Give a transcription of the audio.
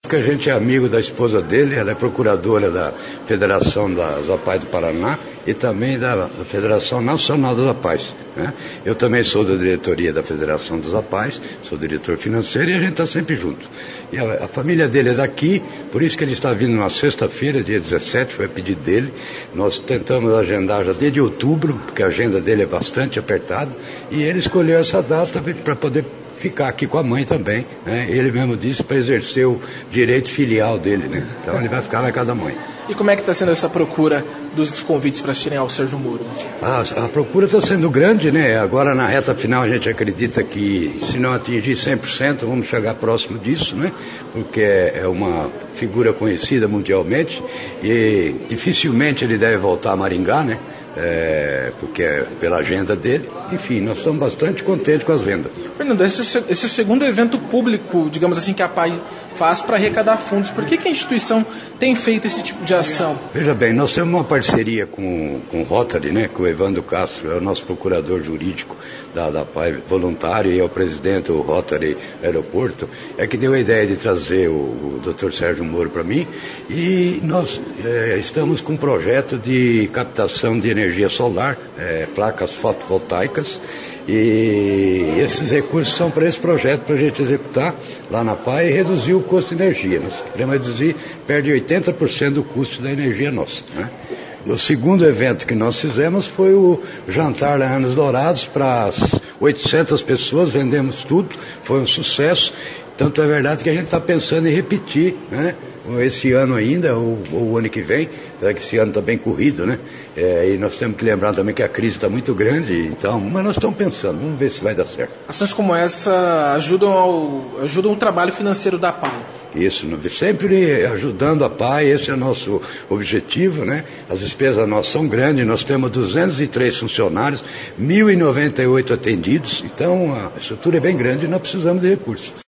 Que a gente é amigo da esposa dele, ela é procuradora da Federação das APAES do Paraná e também da Federação Nacional das APAES, né? Eu também sou da diretoria da Federação das APAES, sou diretor financeiro e a gente está sempre junto. E a família dele é daqui, por isso que ele está vindo na sexta-feira, dia 17, foi a pedido dele. Nós tentamos agendar já desde outubro, porque a agenda dele é bastante apertada, e ele escolheu essa data para poder ficar aqui com a mãe também, né? Ele mesmo disse para exercer o direito filial dele, né? Então ele vai ficar na casa da mãe. E como é que está sendo essa procura dos convites para assistirem ao Sérgio Moro? A procura está sendo grande, né? Agora na reta final a gente acredita que se não atingir 100% vamos chegar próximo disso, né? Porque é uma figura conhecida mundialmente e dificilmente ele deve voltar a Maringá, né? Porque é pela agenda dele. Enfim, nós estamos bastante contentes com as vendas. Fernando, esse é o segundo evento público, digamos assim, que a APAE faz para arrecadar fundos. Por que a instituição tem feito esse tipo de ação? Veja bem, nós temos uma parceria com o Rotary, né? Com o Evandro Castro, é o nosso procurador jurídico da APAE voluntário e é o presidente do Rotary Aeroporto, é que deu a ideia de trazer o Dr. Sérgio Moro para mim, e nós estamos com um projeto de captação de energia solar, placas fotovoltaicas, e esses recursos são para esse projeto, para a gente executar lá na APAE e reduzir o custo de energia. Nós queremos reduzir, perde 80% do custo da energia nossa, né? O segundo evento que nós fizemos foi o jantar lá Anos Dourados para as 800 pessoas, vendemos tudo, foi um sucesso. Tanto é verdade que a gente está pensando em repetir, né? Esse ano ainda, ou o ano que vem, que esse ano está bem corrido, né? E nós temos que lembrar também que a crise está muito grande, então, mas nós estamos pensando, vamos ver se vai dar certo. Ações como essa ajudam o trabalho financeiro da APAE. Isso, sempre ajudando a APAE, esse é o nosso objetivo, né? As despesas nossas são grandes, nós temos 203 funcionários, 1.098 atendidos, então a estrutura é bem grande e nós precisamos de recursos.